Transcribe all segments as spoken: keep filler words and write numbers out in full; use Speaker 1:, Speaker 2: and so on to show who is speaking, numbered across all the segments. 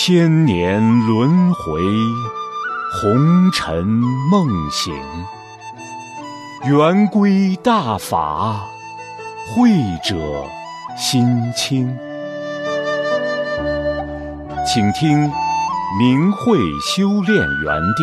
Speaker 1: 千年轮回，红尘梦醒，圆规大法，慧者心清。请听明慧修炼园地。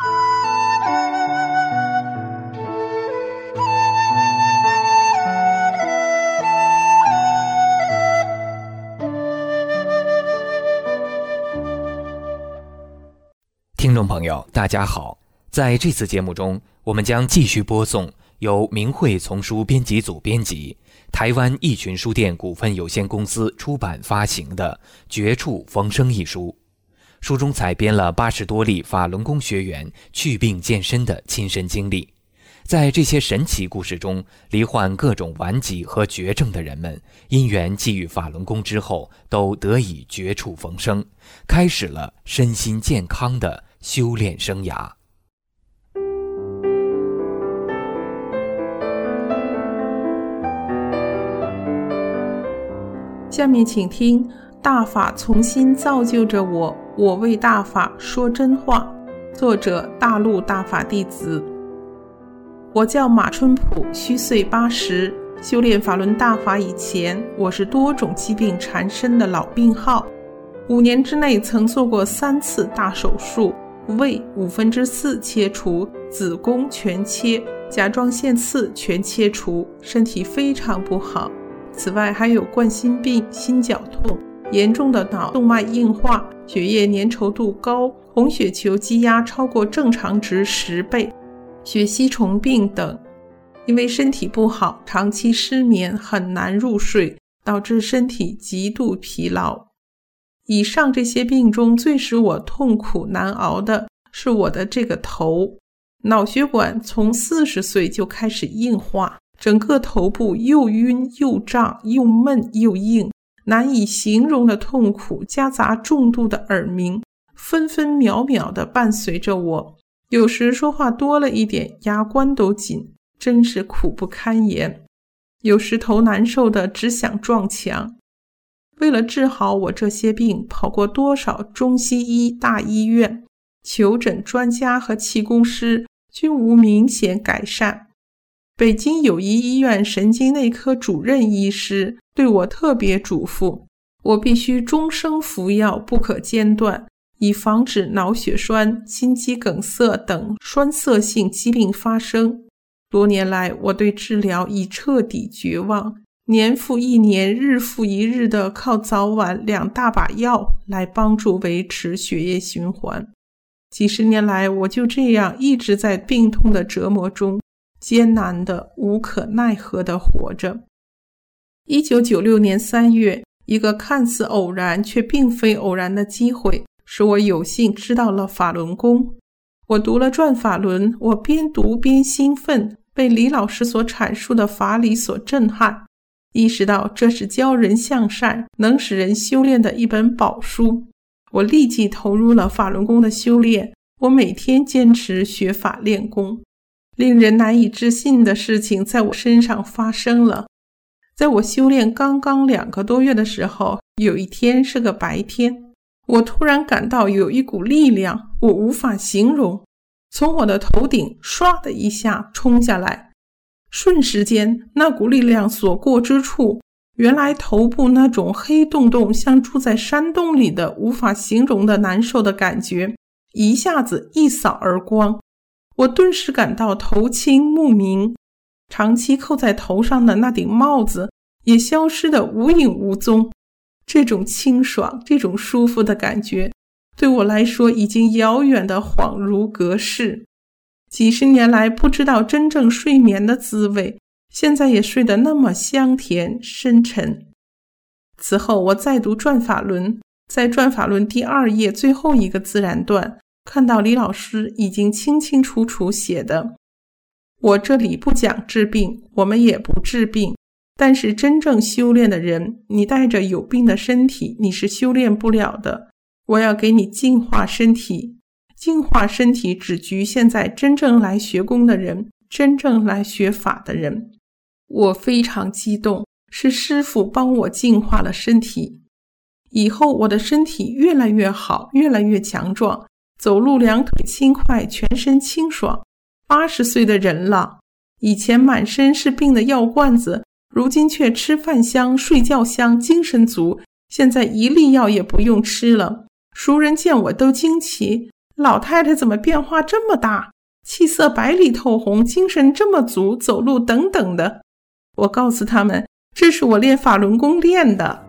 Speaker 2: 听众朋友大家好，在这次节目中，我们将继续播送由明慧丛书编辑组编辑、台湾益群书店股份有限公司出版发行的《绝处逢生》一书。书中采编了八十多例法轮功学员祛病健身的亲身经历。在这些神奇故事中，罹患各种顽疾和绝症的人们，因缘际遇法轮功之后，都得以绝处逢生，开始了身心健康的修炼生涯。
Speaker 3: 下面请听大法重新造就着我，我为大法说真话。作者大陆大法弟子。我叫马春普，虚岁八十。修炼法轮大法以前，我是多种疾病缠身的老病号。五年之内曾做过三次大手术，胃五分之四切除，子宫全切，甲状腺刺全切除，身体非常不好。此外还有冠心病、心绞痛、严重的脑动脉硬化、血液粘稠度高、红血球积压超过正常值十倍、血吸虫病等。因为身体不好，长期失眠，很难入睡，导致身体极度疲劳。以上这些病中，最使我痛苦难熬的是我的这个头。脑血管从四十岁就开始硬化，整个头部又晕又胀又闷又硬，难以形容的痛苦夹杂重度的耳鸣，分分秒秒地伴随着我。有时说话多了一点，牙关都紧，真是苦不堪言。有时头难受的只想撞墙。为了治好我这些病，跑过多少中西医大医院，求诊专家和气功师均无明显改善。北京友谊医院神经内科主任医师对我特别嘱咐，我必须终生服药，不可间断，以防止脑血栓、心肌梗塞等栓塞性疾病发生。多年来，我对治疗已彻底绝望，年复一年，日复一日地靠早晚两大把药来帮助维持血液循环。几十年来，我就这样一直在病痛的折磨中，艰难的、无可奈何地活着。一九九六年三月，一个看似偶然却并非偶然的机会，使我有幸知道了法轮功。我读了《转法轮》，我边读边兴奋，被李老师所阐述的法理所震撼，意识到这是教人向善、能使人修炼的一本宝书。我立即投入了法轮功的修炼，我每天坚持学法练功。令人难以置信的事情在我身上发生了。在我修炼刚刚两个多月的时候，有一天是个白天，我突然感到有一股力量，我无法形容，从我的头顶唰的一下冲下来。瞬时间，那股力量所过之处，原来头部那种黑洞洞像住在山洞里的无法形容的难受的感觉，一下子一扫而光。我顿时感到头清目明，长期扣在头上的那顶帽子也消失得无影无踪。这种清爽，这种舒服的感觉，对我来说已经遥远的恍如隔世。几十年来不知道真正睡眠的滋味，现在也睡得那么香甜深沉。此后我再读《转法轮》，在《转法轮》第二页最后一个自然段，看到李老师已经清清楚楚写的：我这里不讲治病，我们也不治病，但是真正修炼的人，你带着有病的身体，你是修炼不了的。我要给你净化身体，净化身体只局限在真正来学功的人，真正来学法的人。我非常激动，是师父帮我净化了身体。 以后我的身体越来越好，越来越强壮，走路两腿轻快，全身清爽。八十岁的人了，以前满身是病的药罐子，如今却吃饭香，睡觉香，精神足，现在一粒药也不用吃了。熟人见我都惊奇，老太太怎么变化这么大，气色白里透红，精神这么足，走路等等的。我告诉他们，这是我练法轮功练的。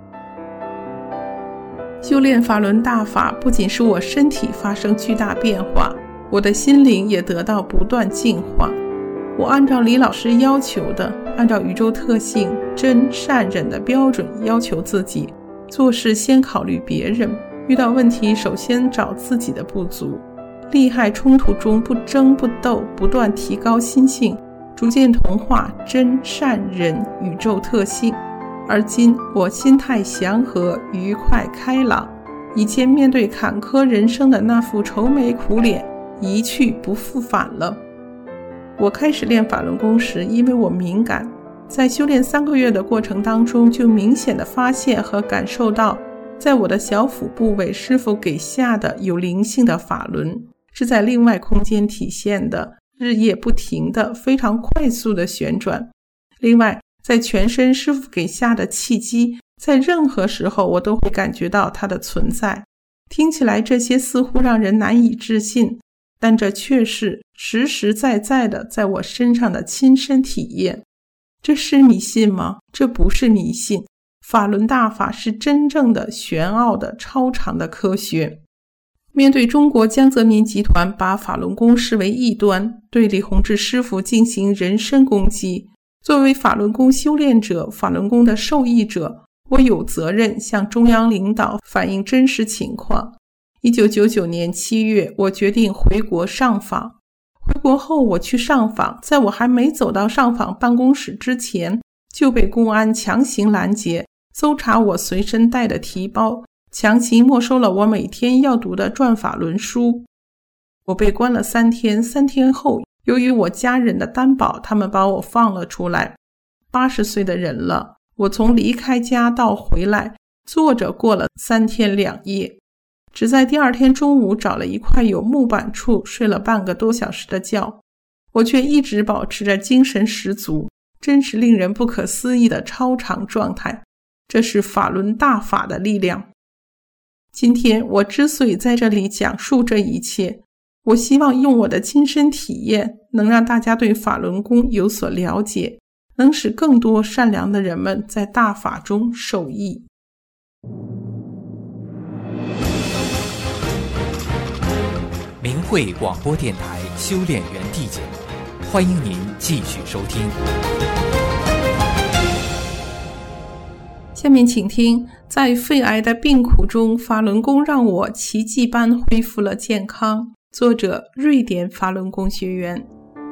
Speaker 3: 修炼法轮大法不仅使我身体发生巨大变化，我的心灵也得到不断进化。我按照李老师要求的，按照宇宙特性真善忍的标准要求自己，做事先考虑别人，遇到问题首先找自己的不足，利害冲突中不争不斗，不断提高心性，逐渐同化真善忍宇宙特性。而今我心态祥和愉快开朗，以前面对坎坷人生的那副愁眉苦脸一去不复返了。我开始练法轮功时，因为我敏感，在修炼三个月的过程当中，就明显的发现和感受到，在我的小腹部位师父给下的有灵性的法轮，是在另外空间体现的，日夜不停的非常快速的旋转。另外在全身师父给下的气机，在任何时候我都会感觉到它的存在。听起来这些似乎让人难以置信，但这却是实实在在的在我身上的亲身体验。这是迷信吗？这不是迷信。法轮大法是真正的玄奥的超常的科学。面对中国江泽民集团把法轮功视为异端，对李洪志师父进行人身攻击，作为法轮功修炼者，法轮功的受益者，我有责任向中央领导反映真实情况。一九九九年七月，我决定回国上访。回国后我去上访，在我还没走到上访办公室之前，就被公安强行拦截，搜查我随身带的提包，强行没收了我每天要读的转法轮书。我被关了三天，三天后由于我家人的担保，他们把我放了出来。八十岁的人了，我从离开家到回来，坐着过了三天两夜，只在第二天中午找了一块有木板处睡了半个多小时的觉，我却一直保持着精神十足，真是令人不可思议的超常状态。这是法轮大法的力量。今天我之所以在这里讲述这一切，我希望用我的亲身体验，能让大家对法轮功有所了解，能使更多善良的人们在大法中受益。
Speaker 2: 明慧广播电台修炼园地节目，欢迎您继续收听。
Speaker 3: 下面请听，在肺癌的病苦中，法轮功让我奇迹般恢复了健康。作者：瑞典法轮功学员。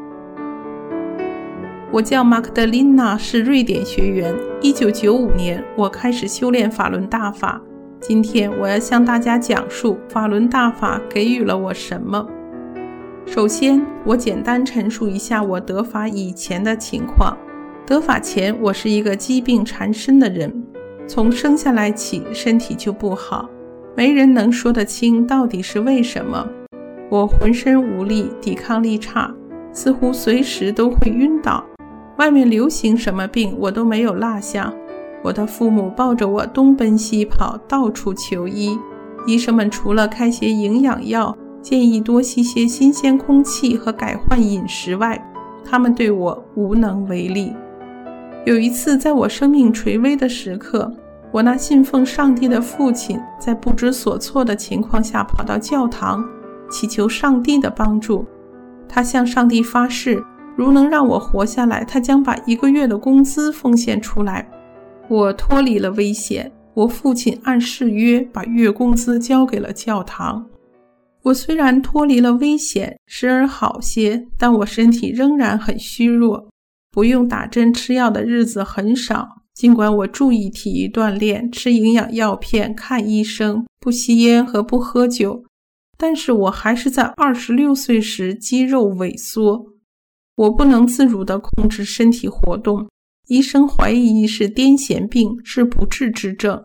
Speaker 3: 我叫马克德琳娜，是瑞典学员。一九九五年，我开始修炼法轮大法。今天我要向大家讲述法轮大法给予了我什么。首先，我简单陈述一下我得法以前的情况。得法前，我是一个疾病缠身的人，从生下来起身体就不好，没人能说得清到底是为什么。我浑身无力，抵抗力差，似乎随时都会晕倒，外面流行什么病我都没有落下。我的父母抱着我东奔西跑，到处求医。医生们除了开些营养药，建议多吸些新鲜空气和改换饮食外，他们对我无能为力。有一次，在我生命垂危的时刻，我那信奉上帝的父亲在不知所措的情况下跑到教堂，祈求上帝的帮助。他向上帝发誓，如能让我活下来，他将把一个月的工资奉献出来。我脱离了危险，我父亲按誓约把月工资交给了教堂。我虽然脱离了危险，时而好些，但我身体仍然很虚弱，不用打针吃药的日子很少。尽管我注意体育锻炼，吃营养药片，看医生，不吸烟和不喝酒，但是我还是在二十六岁时肌肉萎缩，我不能自如地控制身体活动。医生怀疑是癫痫病，是不治之症。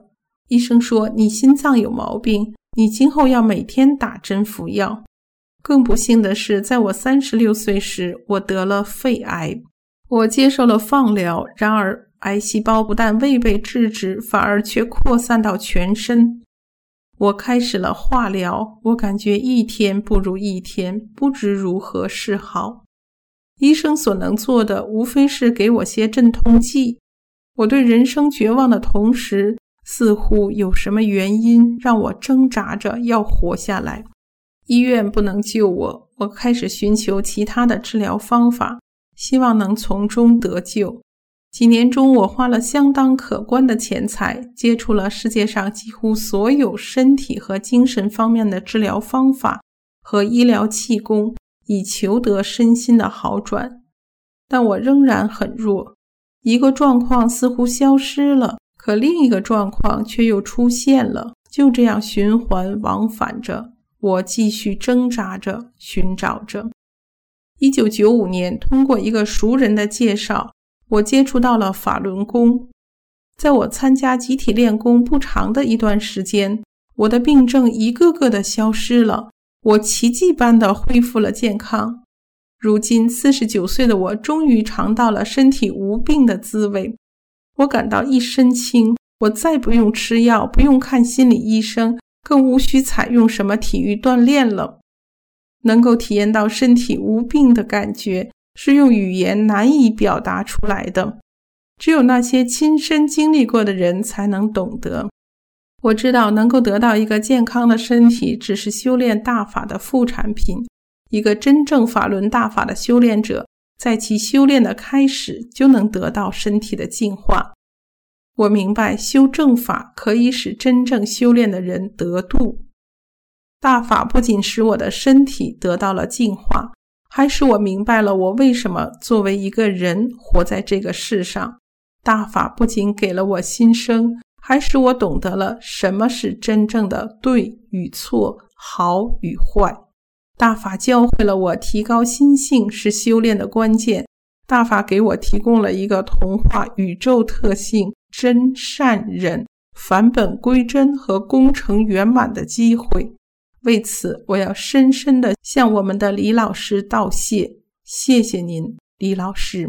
Speaker 3: 医生说你心脏有毛病，你今后要每天打针服药。更不幸的是，在我三十六岁时，我得了肺癌。我接受了放疗，然而癌细胞不但未被制止，反而却扩散到全身。我开始了化疗，我感觉一天不如一天，不知如何是好。医生所能做的，无非是给我些镇痛剂。我对人生绝望的同时，似乎有什么原因让我挣扎着要活下来。医院不能救我，我开始寻求其他的治疗方法，希望能从中得救。几年中，我花了相当可观的钱财，接触了世界上几乎所有身体和精神方面的治疗方法和医疗气功，以求得身心的好转。但我仍然很弱，一个状况似乎消失了，可另一个状况却又出现了，就这样循环往返着，我继续挣扎着，寻找着。一九九五年，通过一个熟人的介绍，我接触到了法轮功。在我参加集体练功不长的一段时间，我的病症一个个的消失了，我奇迹般的恢复了健康。如今四十九岁的我终于尝到了身体无病的滋味，我感到一身轻，我再不用吃药，不用看心理医生，更无需采用什么体育锻炼了。能够体验到身体无病的感觉，是用语言难以表达出来的，只有那些亲身经历过的人才能懂得。我知道能够得到一个健康的身体，只是修炼大法的副产品。一个真正法轮大法的修炼者，在其修炼的开始就能得到身体的净化。我明白修正法可以使真正修炼的人得度。大法不仅使我的身体得到了净化，还使我明白了我为什么作为一个人活在这个世上。大法不仅给了我新生，还使我懂得了什么是真正的对与错，好与坏。大法教会了我提高心性是修炼的关键。大法给我提供了一个同化宇宙特性真善忍返本归真和功成圆满的机会。为此，我要深深地向我们的李老师道谢，谢谢您，李老师。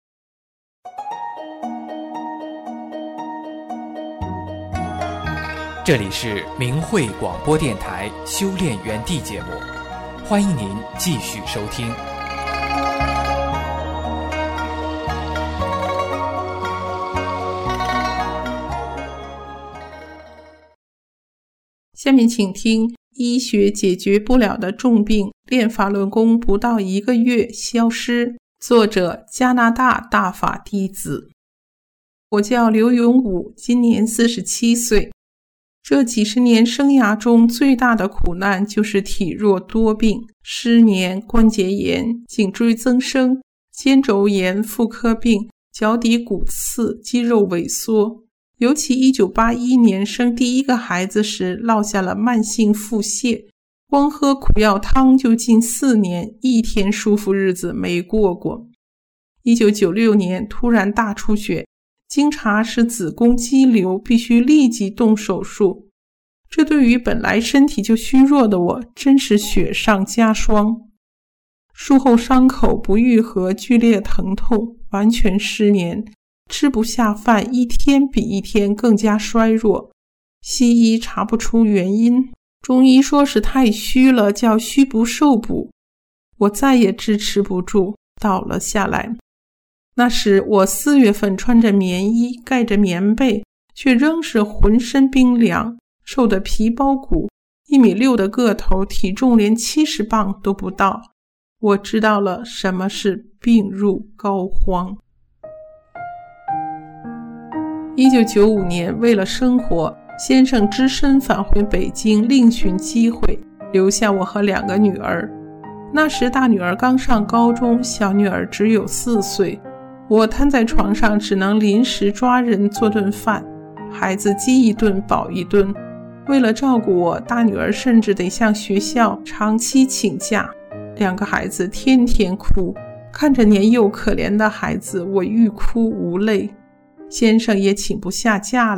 Speaker 2: 这里是明慧广播电台修炼园地节目，欢迎您继续收听。
Speaker 3: 下面请听医学解决不了的重病，练法轮功不到一个月消失。作者加拿大大法弟子。我叫刘永武，今年四十七岁。这几十年生涯中最大的苦难就是体弱多病，失眠、关节炎、颈椎增生、肩轴炎、妇科病、脚底骨刺、肌肉萎缩。尤其一九八一年生第一个孩子时落下了慢性腹泻，光喝苦药汤就近四年，一天舒服日子没过过。一九九六年突然大出血，经查是子宫肌瘤，必须立即动手术。这对于本来身体就虚弱的我，真是雪上加霜。术后伤口不愈合，剧烈疼痛，完全失眠，吃不下饭，一天比一天更加衰弱。西医查不出原因，中医说是太虚了，叫虚不受补。我再也支持不住，倒了下来。那时我四月份穿着棉衣，盖着棉被，却仍是浑身冰凉，瘦得皮包骨，一米六的个头，体重连七十磅都不到。我知道了什么是病入膏肓。一九九五年，为了生活，先生只身返回北京，另寻机会，留下我和两个女儿。那时大女儿刚上高中，小女儿只有四岁。我瘫在床上，只能临时抓人做顿饭，孩子饥一顿饱一顿。为了照顾我，大女儿甚至得向学校长期请假。两个孩子天天哭，看着年幼可怜的孩子，我欲哭无泪。先生也请不下假来，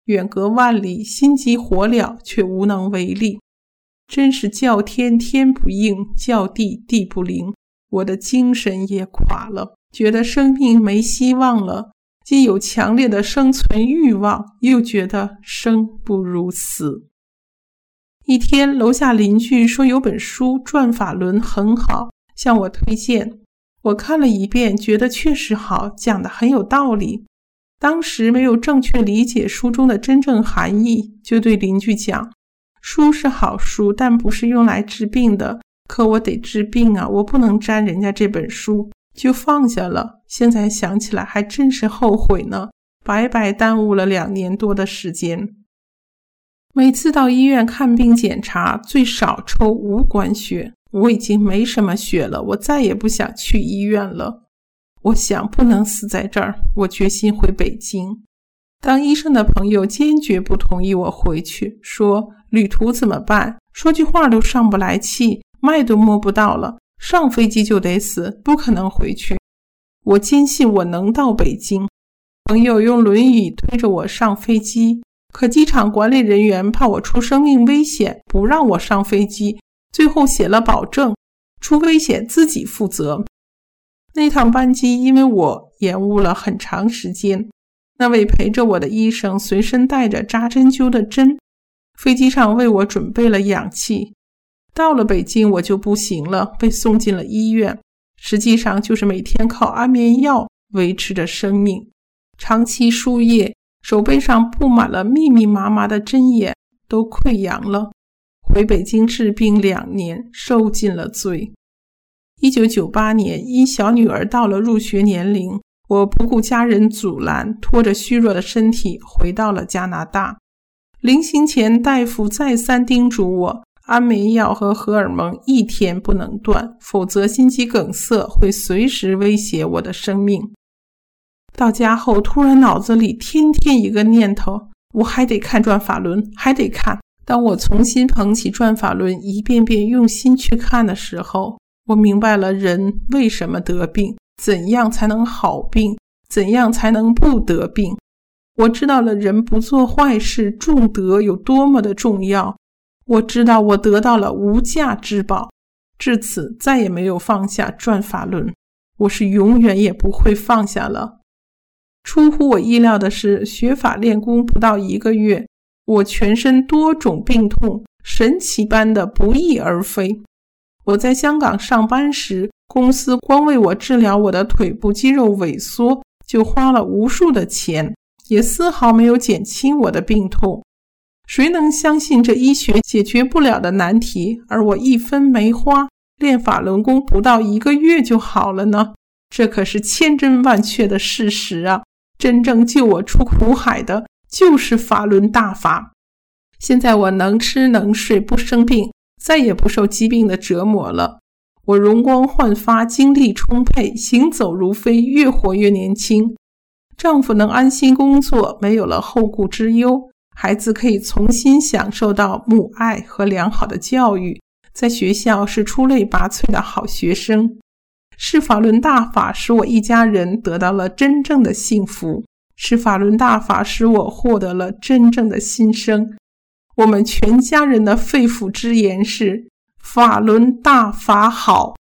Speaker 3: 远隔万里，心急火燎，却无能为力。真是叫天天不应，叫地地不灵。我的精神也垮了，觉得生命没希望了，既有强烈的生存欲望，又觉得生不如死。一天，楼下邻居说有本书《转法轮》很好，向我推荐。我看了一遍，觉得确实好，讲得很有道理。当时没有正确理解书中的真正含义，就对邻居讲，书是好书，但不是用来治病的，可我得治病啊，我不能沾人家这本书，就放下了。现在想起来还真是后悔呢，白白耽误了两年多的时间。每次到医院看病检查，最少抽五管血，我已经没什么血了，我再也不想去医院了。我想不能死在这儿，我决心回北京。当医生的朋友坚决不同意我回去，说旅途怎么办？说句话都上不来气，脉都摸不到了，上飞机就得死，不可能回去。我坚信我能到北京。朋友用轮椅推着我上飞机，可机场管理人员怕我出生命危险，不让我上飞机，最后写了保证，出危险自己负责。那趟班机因为我延误了很长时间，那位陪着我的医生随身带着扎针灸的针，飞机上为我准备了氧气。到了北京我就不行了，被送进了医院，实际上就是每天靠安眠药维持着生命。长期输液，手背上布满了密密麻麻的针眼，都溃疡了。回北京治病两年，受尽了罪。一九九八年，因小女儿到了入学年龄，我不顾家人阻拦，拖着虚弱的身体回到了加拿大。临行前，大夫再三叮嘱我，安眠药和荷尔蒙一天不能断，否则心肌梗塞会随时威胁我的生命。到家后，突然脑子里天天一个念头，我还得看转法轮，还得看。当我重新捧起转法轮，一遍遍用心去看的时候，我明白了人为什么得病，怎样才能好病，怎样才能不得病。我知道了人不做坏事，重德有多么的重要。我知道我得到了无价之宝，至此再也没有放下转法轮，我是永远也不会放下了。出乎我意料的是，学法练功不到一个月，我全身多种病痛神奇般的不翼而飞。我在香港上班时，公司光为我治疗我的腿部肌肉萎缩就花了无数的钱，也丝毫没有减轻我的病痛。谁能相信这医学解决不了的难题，而我一分没花，练法轮功不到一个月就好了呢？这可是千真万确的事实啊！真正救我出苦海的就是法轮大法。现在我能吃能睡，不生病，再也不受疾病的折磨了。我容光焕发，精力充沛，行走如飞，越活越年轻。丈夫能安心工作，没有了后顾之忧，孩子可以重新享受到母爱和良好的教育，在学校是出类拔萃的好学生。是法轮大法使我一家人得到了真正的幸福，是法轮大法使我获得了真正的新生。我们全家人的肺腑之言是：法轮大法好。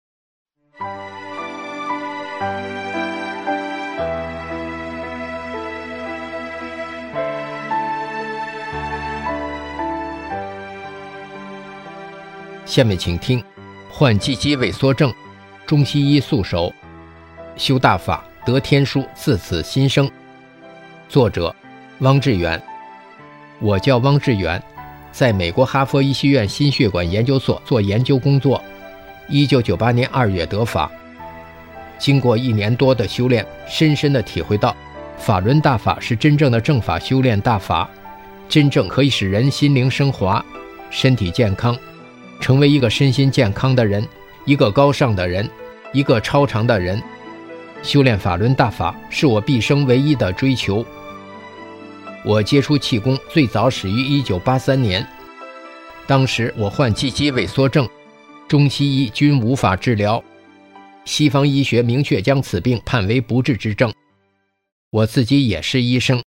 Speaker 4: 下面请听患肌肌萎缩症，中西医速手，修大法得天书自此新生。作者汪志远。我叫汪志远，在美国哈佛医学院心血管研究所做研究工作。一九九八年二月得法，经过一年多的修炼，深深地体会到法轮大法是真正的正法修炼大法，真正可以使人心灵升华，身体健康，成为一个身心健康的人，一个高尚的人，一个超常的人。修炼法轮大法是我毕生唯一的追求。我接触气功最早始于一九八三年，当时我患肌肌萎缩症，中西医均无法治疗，西方医学明确将此病判为不治之症。我自己也是医生，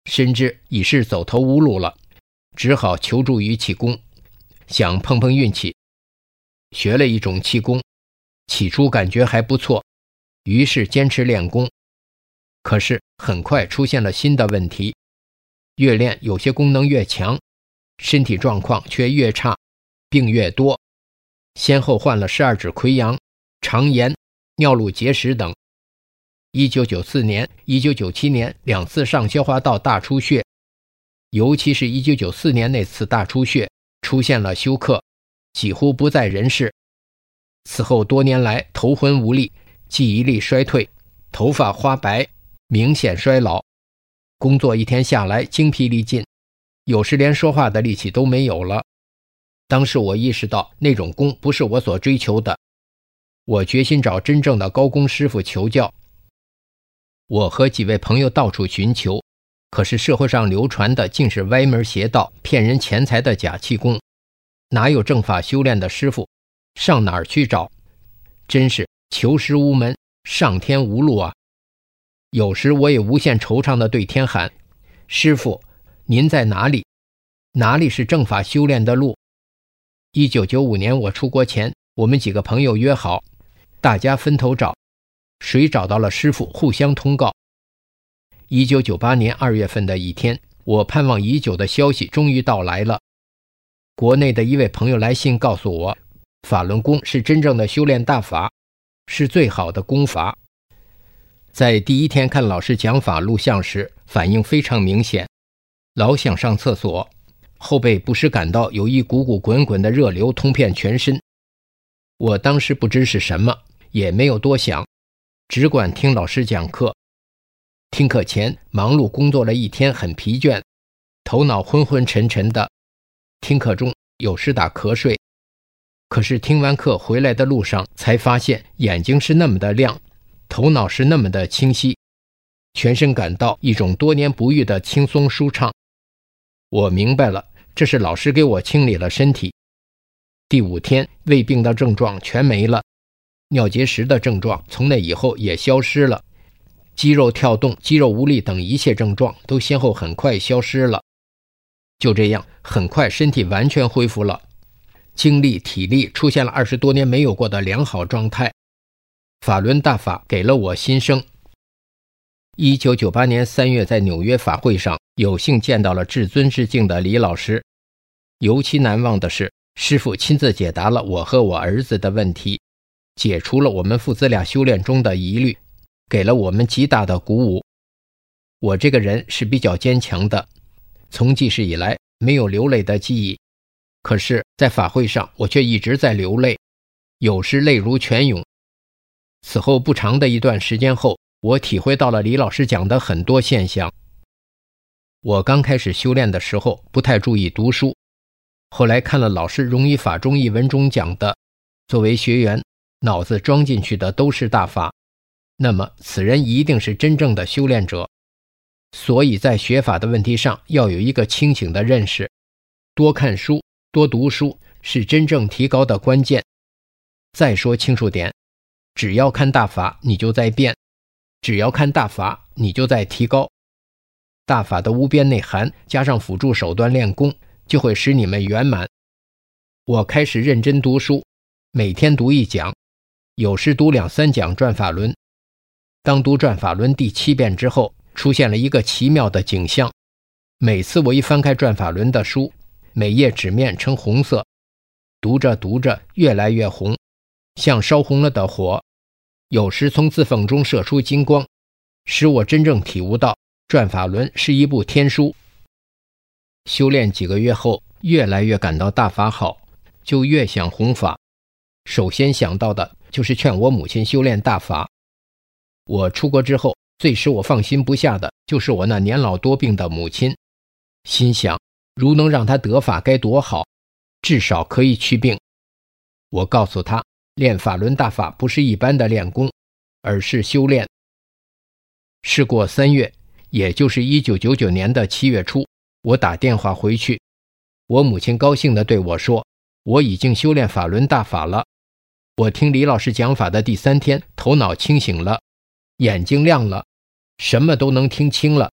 Speaker 4: 深知已是走投无路了，只好求助于气功，想碰碰运气。学了一种气功，起初感觉还不错，于是坚持练功。可是很快出现了新的问题，越练有些功能越强，身体状况却越差，病越多，先后患了十二指溃疡、肠炎、尿路结石等。一九九四年、一九九七年两次上消化道大出血，尤其是一九九四年那次大出血出现了休克，几乎不在人世。此后多年来头昏无力，记忆力衰退，头发花白，明显衰老，工作一天下来精疲力尽，有时连说话的力气都没有了。当时我意识到那种功不是我所追求的，我决心找真正的高功师傅求教。我和几位朋友到处寻求，可是社会上流传的竟是歪门邪道、骗人钱财的假气功，哪有正法修炼的师傅？上哪儿去找？真是求师无门，上天无路啊！有时我也无限惆怅地对天喊：师傅，您在哪里？哪里是正法修炼的路？一九九五年我出国前，我们几个朋友约好，大家分头找，谁找到了师傅互相通告。一九九八年二月份的一天，我盼望已久的消息终于到来了。国内的一位朋友来信告诉我，法轮功是真正的修炼大法，是最好的功法。在第一天看老师讲法录像时，反应非常明显，老想上厕所，后背不时感到有一股股滚滚的热流通遍全身。我当时不知是什么，也没有多想，只管听老师讲课。听课前忙碌工作了一天，很疲倦，头脑昏昏沉沉的，听课中有时打瞌睡。可是听完课回来的路上，才发现眼睛是那么的亮，头脑是那么的清晰，全身感到一种多年不遇的轻松舒畅。我明白了，这是老师给我清理了身体。第五天，胃病的症状全没了，尿结石的症状从那以后也消失了，肌肉跳动、肌肉无力等一切症状都先后很快消失了。就这样，很快身体完全恢复了，精力体力出现了二十多年没有过的良好状态。法轮大法给了我新生。一九九八年三月，在纽约法会上有幸见到了至尊之境的李老师。尤其难忘的是，师父亲自解答了我和我儿子的问题，解除了我们父子俩修炼中的疑虑，给了我们极大的鼓舞。我这个人是比较坚强的，从记事以来没有流泪的记忆，可是在法会上我却一直在流泪，有时泪如泉涌。此后不长的一段时间后，我体会到了李老师讲的很多现象。我刚开始修炼的时候不太注意读书，后来看了老师《融一法中一文》中讲的，作为学员，脑子装进去的都是大法，那么此人一定是真正的修炼者。所以在学法的问题上要有一个清醒的认识，多看书、多读书是真正提高的关键。再说清楚点，只要看大法，你就在变；只要看大法，你就在提高。大法的无边内涵加上辅助手段练功，就会使你们圆满。我开始认真读书，每天读一讲，有时读两三讲转法轮。当读转法轮第七遍之后，出现了一个奇妙的景象。每次我一翻开转法轮的书，每页纸面呈红色，读着读着越来越红，像烧红了的火，有时从字缝中射出金光，使我真正体悟到转法轮是一部天书。修炼几个月后，越来越感到大法好，就越想弘法。首先想到的就是劝我母亲修炼大法。我出国之后，最使我放心不下的就是我那年老多病的母亲，心想如能让她得法该多好，至少可以去病。我告诉她，练法轮大法不是一般的练功，而是修炼。事过三月，也就是一九九九年的七月初，我打电话回去，我母亲高兴地对我说，我已经修炼法轮大法了。我听李老师讲法的第三天，头脑清醒了，眼睛亮了，什么都能听清了，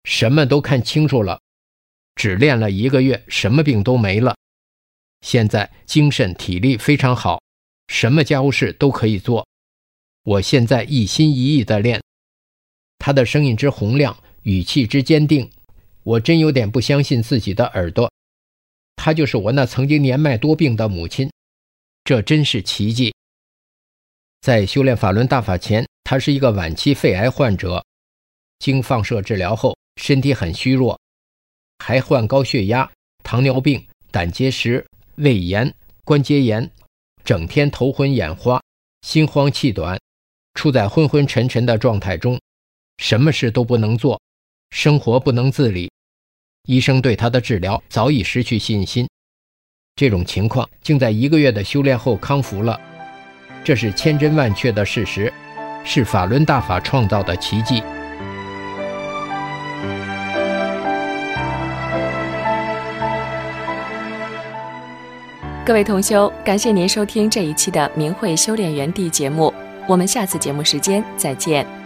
Speaker 4: 什么都看清楚了，只练了一个月，什么病都没了。现在精神体力非常好，什么家务事都可以做。我现在一心一意地练。他的声音之洪亮，语气之坚定，我真有点不相信自己的耳朵。她就是我那曾经年迈多病的母亲，这真是奇迹。在修炼法轮大法前，他是一个晚期肺癌患者，经放射治疗后，身体很虚弱，还患高血压、糖尿病、胆结石、胃炎、关节炎，整天头昏眼花，心慌气短，处在昏昏沉沉的状态中，什么事都不能做，生活不能自理。医生对他的治疗早已失去信心，这种情况竟在一个月的修炼后康复了，这是千真万确的事实，是法轮大法创造的奇迹。
Speaker 5: 各位同修，感谢您收听这一期的明慧修炼园地节目，我们下次节目时间再见。